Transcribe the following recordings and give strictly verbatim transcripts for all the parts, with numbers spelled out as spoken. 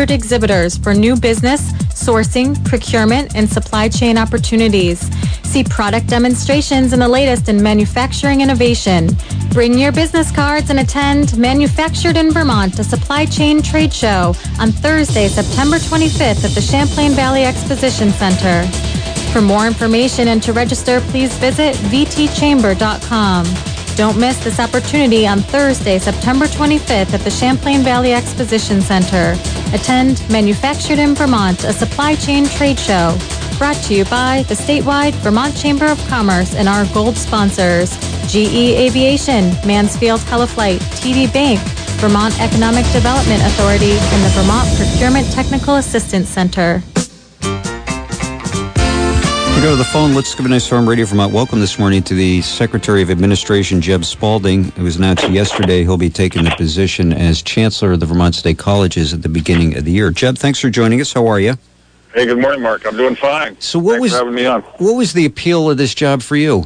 featured exhibitors for new business, sourcing, procurement, and supply chain opportunities. See product demonstrations and the latest in manufacturing innovation. Bring your business cards and attend Manufactured in Vermont, a supply chain trade show on Thursday, September twenty-fifth at the Champlain Valley Exposition Center. For more information and to register, please visit v t chamber dot com. Don't miss this opportunity on Thursday, September twenty-fifth at the Champlain Valley Exposition Center. Attend Manufactured in Vermont, a supply chain trade show. Brought to you by the statewide Vermont Chamber of Commerce and our gold sponsors, G E Aviation, Mansfield Teleflight, T D Bank, Vermont Economic Development Authority, and the Vermont Procurement Technical Assistance Center. We go to the phone. Let's give a nice farm radio Vermont. Welcome this morning to the Secretary of Administration, Jeb Spalding. It was announced yesterday he'll be taking the position as Chancellor of the Vermont State Colleges at the beginning of the year. Jeb, thanks for joining us. How are you? Hey, good morning, Mark. I'm doing fine. So what Thanks was for having me on. What was the appeal of this job for you?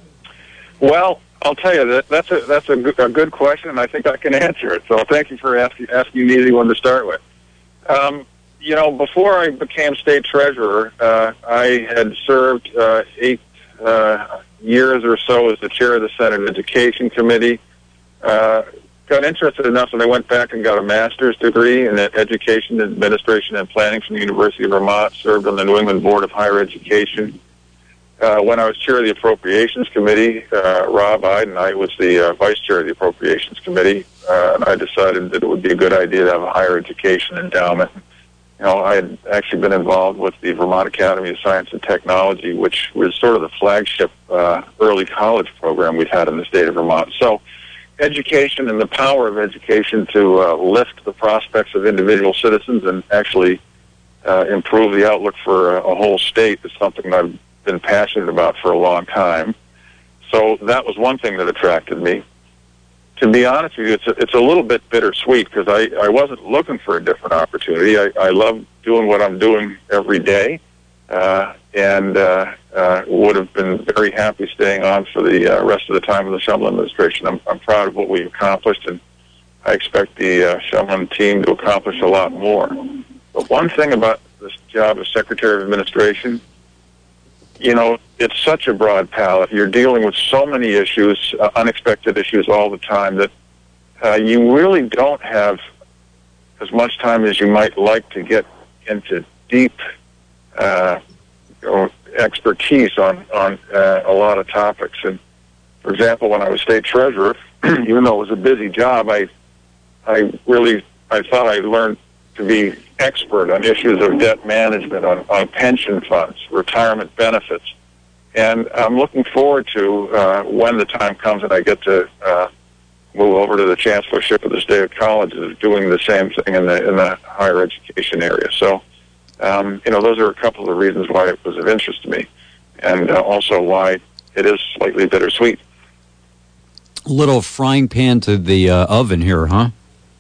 Well, I'll tell you that that's a that's a good, a good question, and I think I can answer it. So thank you for asking asking an easy one to start with. Um, you know, before I became state treasurer, uh, I had served uh, eight uh, years or so as the chair of the Senate Education Committee. Uh, got interested enough that I went back and got a master's degree in education, administration, and planning from the University of Vermont. Served on the New England Board of Higher Education. Uh, when I was chair of the Appropriations Committee, uh, Rob Iden, I was the uh, vice chair of the Appropriations Committee, uh, and I decided that it would be a good idea to have a higher education endowment. You know, I had actually been involved with the Vermont Academy of Science and Technology, which was sort of the flagship uh, early college program we've had in the state of Vermont. So education and the power of education to uh, lift the prospects of individual citizens and actually uh, improve the outlook for a, a whole state is something that I've been passionate about for a long time. So that was one thing that attracted me. To be honest with you, it's a, it's a little bit bittersweet because I, I wasn't looking for a different opportunity. I, I love doing what I'm doing every day, uh, and uh, uh, would have been very happy staying on for the uh, rest of the time of the Shumlin administration. I'm, I'm proud of what we've accomplished, and I expect the uh, Shumlin team to accomplish a lot more. But one thing about this job as Secretary of Administration, you know, it's such a broad palette. You're dealing with so many issues, uh, unexpected issues all the time, that uh, you really don't have as much time as you might like to get into deep uh, you know, expertise on, on uh, a lot of topics. And, for example, when I was state treasurer, even though it was a busy job, I, I really, I thought I learned to be expert on issues of debt management, on, on pension funds, retirement benefits. And I'm looking forward to uh, when the time comes and I get to uh, move over to the chancellorship of the state of colleges, doing the same thing in the in the higher education area. So, um, you know, those are a couple of reasons why it was of interest to me, and uh, also why it is slightly bittersweet. Little frying pan to the uh, oven here, huh?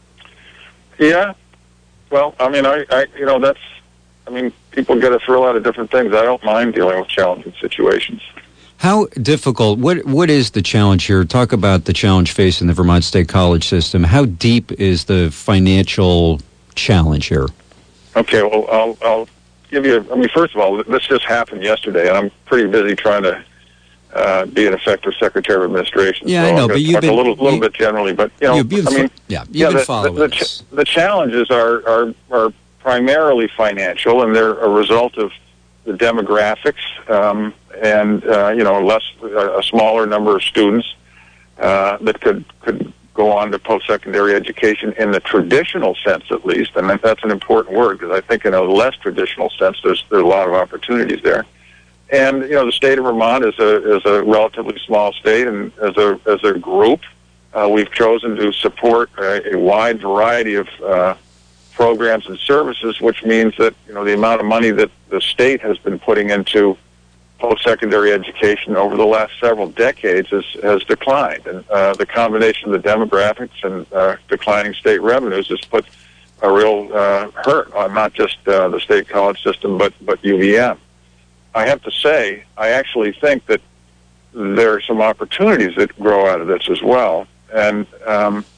Yeah. Well, I mean, I, I, you know, that's, I mean, people get us through a lot of different things. I don't mind dealing with challenging situations. How difficult, what what is the challenge here? Talk about the challenge facing the Vermont State College system. How deep is the financial challenge here? Okay, well, I'll, I'll give you, I mean, first of all, this just happened yesterday, and I'm pretty busy trying to uh, be an effective Secretary of Administration. Yeah, so I know, I'm but you've talk been... a little, little you, bit generally, but, you know, you've been, I mean... Yeah, you've yeah, been the, following the, the, this. the challenges are, are, are primarily financial, and they're a result of the demographics, um, and, uh, you know, less, a smaller number of students uh, that could, could go on to post-secondary education in the traditional sense, at least, and that's an important word, because I think in a less traditional sense, there's, there's a lot of opportunities there. And, you know, the state of Vermont is a, is a relatively small state, and as a, as a group, uh, we've chosen to support a, a wide variety of uh, programs and services, which means that, you know, the amount of money that the state has been putting into post-secondary education over the last several decades has, has declined. And uh, the combination of the demographics and uh, declining state revenues has put a real uh, hurt on not just uh, the state college system, but, but U V M. I have to say, I actually think that there are some opportunities that grow out of this as well. And um,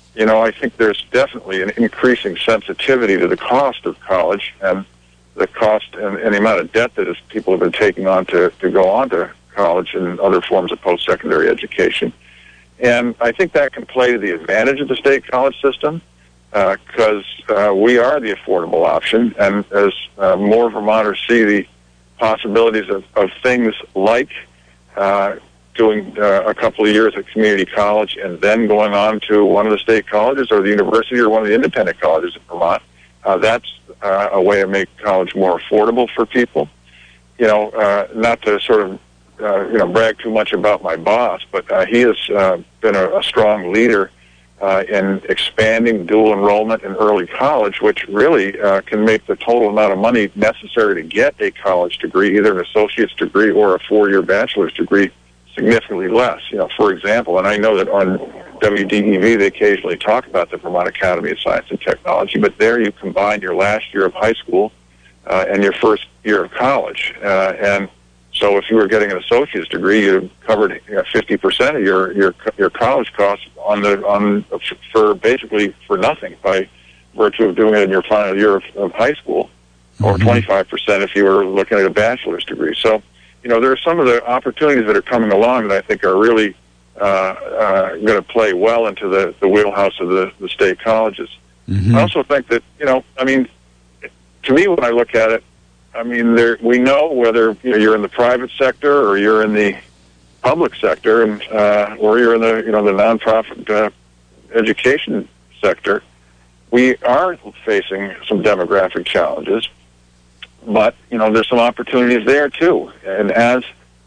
you know, I think there's definitely an increasing sensitivity to the cost of college and the cost and, and the amount of debt that is, people have been taking on to, to go on to college and other forms of post-secondary education. And I think that can play to the advantage of the state college system because uh, uh, we are the affordable option. And as uh, more Vermonters see the possibilities of, of things like uh, doing uh, a couple of years at community college and then going on to one of the state colleges or the university or one of the independent colleges in Vermont, uh, that's uh, a way to make college more affordable for people. You know, uh, not to sort of, uh, you know, brag too much about my boss, but uh, he has uh, been a, a strong leader uh, in expanding dual enrollment in early college, which really uh, can make the total amount of money necessary to get a college degree, either an associate's degree or a four-year bachelor's degree, significantly less. You know, for example, and I know that on W D E V they occasionally talk about the Vermont Academy of Science and Technology, but there you combine your last year of high school uh, and your first year of college. Uh, and so if you were getting an associate's degree, you covered you know, fifty percent of your, your your college costs on the on for basically for nothing by virtue of doing it in your final year of, of high school, or Mm-hmm. twenty-five percent if you were looking at a bachelor's degree. So, you know, there are some of the opportunities that are coming along that I think are really uh, uh, going to play well into the, the wheelhouse of the, the state colleges. Mm-hmm. I also think that, you know, I mean, to me, when I look at it, I mean, there, we know whether you know, you're in the private sector or you're in the public sector, and uh, or you're in the you know the nonprofit uh, education sector, we are facing some demographic challenges. But you know, there's some opportunities there too. And as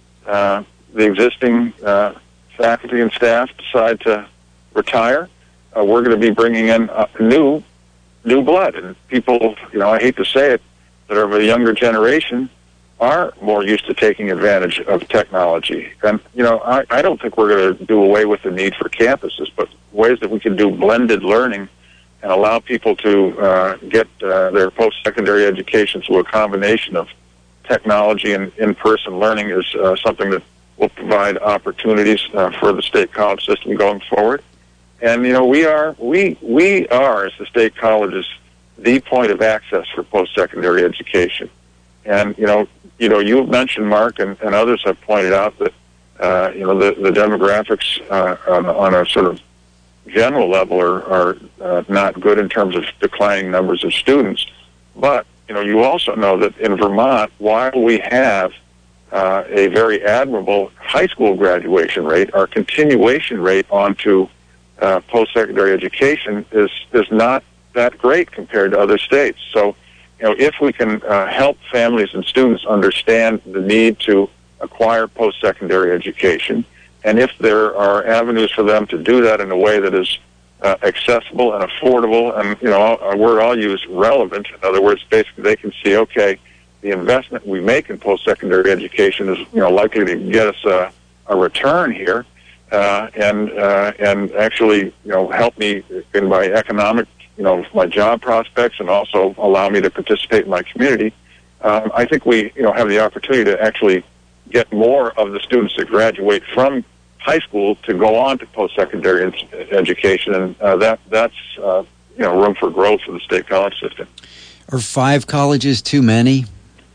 uh, the existing uh, faculty and staff decide to retire, uh, we're going to be bringing in uh, new new blood, and people. You know, I hate to say it, that are of a younger generation are more used to taking advantage of technology. And, you know, I, I don't think we're going to do away with the need for campuses, but ways that we can do blended learning and allow people to uh, get uh, their post-secondary education through a combination of technology and in-person learning is uh, something that will provide opportunities uh, for the state college system going forward. And, you know, we are, we, we are, as the state colleges, the point of access for post-secondary education. And, you know, you know, you've mentioned, Mark, and, and others have pointed out that, uh, you know, the, the demographics uh, on, on a sort of general level are, are uh, not good in terms of declining numbers of students. But, you know, you also know that in Vermont, while we have uh, a very admirable high school graduation rate, our continuation rate onto uh, post-secondary education is, is not that great compared to other states. So, you know, if we can uh, help families and students understand the need to acquire post-secondary education, and if there are avenues for them to do that in a way that is uh, accessible and affordable, and, you know, a word I'll use, relevant. In other words, basically they can see, okay, the investment we make in post-secondary education is, you know, likely to get us a, a return here, uh, and uh, and actually, you know, help me in my economic, you know, my job prospects, and also allow me to participate in my community. Um, I think we, you know, have the opportunity to actually get more of the students that graduate from high school to go on to post-secondary ed- education, and uh, that that's uh, you know, room for growth for the state college system. Are five colleges too many?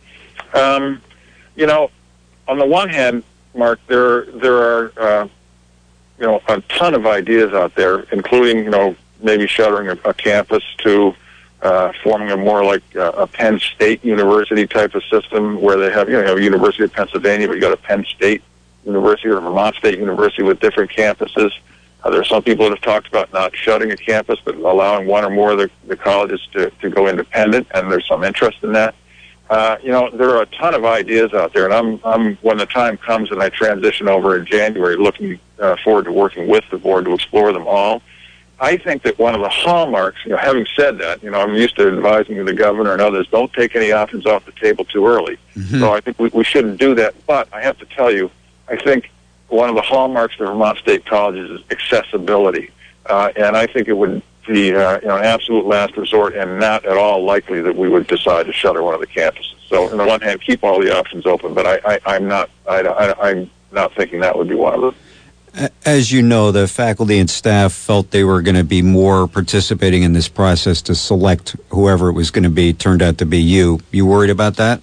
Um, you know, on the one hand, Mark, there there are uh, you know, a ton of ideas out there, including, you know, maybe shuttering a, a campus to uh, forming a more like uh, a Penn State University type of system where they have, you know, University of Pennsylvania, but you got a Penn State University or Vermont State University with different campuses. Uh, there are some people that have talked about not shutting a campus, but allowing one or more of the, the colleges to, to go independent, and there's some interest in that. Uh, you know, there are a ton of ideas out there, and I'm, I'm when the time comes and I transition over in January, looking uh, forward to working with the board to explore them all. I think that one of the hallmarks, you know, having said that, you know, I'm used to advising the governor and others, don't take any options off the table too early. Mm-hmm. So I think we, we shouldn't do that. But I have to tell you, I think one of the hallmarks of Vermont State Colleges is accessibility. Uh, and I think it would be uh, you know, an absolute last resort and not at all likely that we would decide to shutter one of the campuses. So on the one hand, keep all the options open, but I, I, I'm not I, I, I'm not thinking that would be one of them. As you know, the faculty and staff felt they were going to be more participating in this process to select whoever it was going to be. Turned out to be you. You worried about that?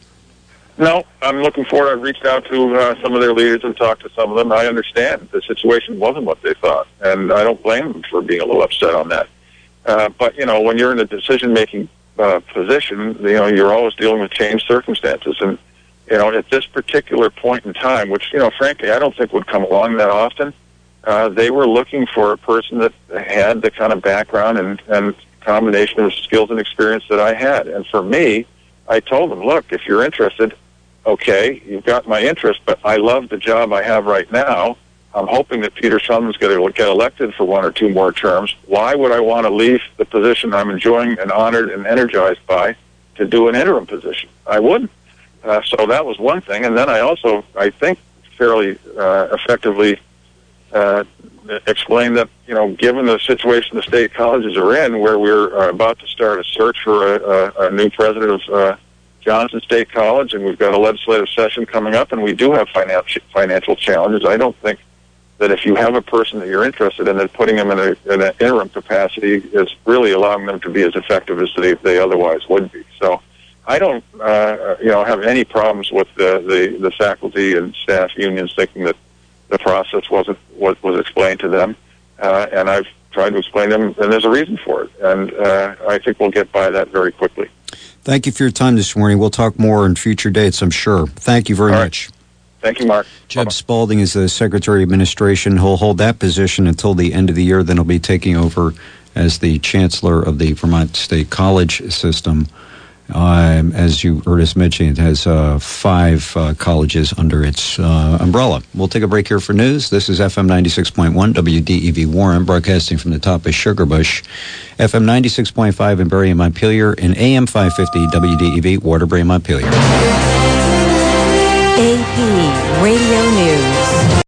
No, I'm looking forward. I've reached out to uh, some of their leaders and talked to some of them. I understand the situation wasn't what they thought, and I don't blame them for being a little upset on that. Uh, but, you know, when you're in a decision-making uh, position, you know, you're always dealing with changed circumstances. And, you know, at this particular point in time, which, you know, frankly, I don't think would come along that often, uh, they were looking for a person that had the kind of background and, and combination of skills and experience that I had. And for me, I told them, look, if you're interested, okay, you've got my interest, but I love the job I have right now. I'm hoping that Peter Shumlin's going to get elected for one or two more terms. Why would I want to leave the position I'm enjoying and honored and energized by to do an interim position? I wouldn't. Uh, so that was one thing. And then I also, I think, fairly uh, effectively uh, explained that, you know, given the situation the state colleges are in, where we're uh, about to start a search for a, a, a new president of uh, Johnson State College, and we've got a legislative session coming up, and we do have financial financial challenges. I don't think that if you have a person that you're interested in, that putting them in, a, in an interim capacity is really allowing them to be as effective as they, they otherwise would be. So I don't, uh, you know, have any problems with the, the, the faculty and staff unions thinking that the process wasn't what was explained to them, uh, and I've tried to explain to them, and there's a reason for it, and uh, I think we'll get by that very quickly. Thank you for your time this morning. We'll talk more in future dates, I'm sure. Thank you very All right. much. Thank you, Mark. Jeb Spalding is the Secretary of Administration. He'll hold that position until the end of the year. Then he'll be taking over as the Chancellor of the Vermont State College system. Um, as you heard us mention, it has uh, five uh, colleges under its uh, umbrella. We'll take a break here for news. This is F M ninety-six point one W D E V Warren, broadcasting from the top of Sugarbush. F M ninety-six point five in Berry and Montpelier, and A M five fifty W D E V Waterbury, Montpelier. A P Radio News.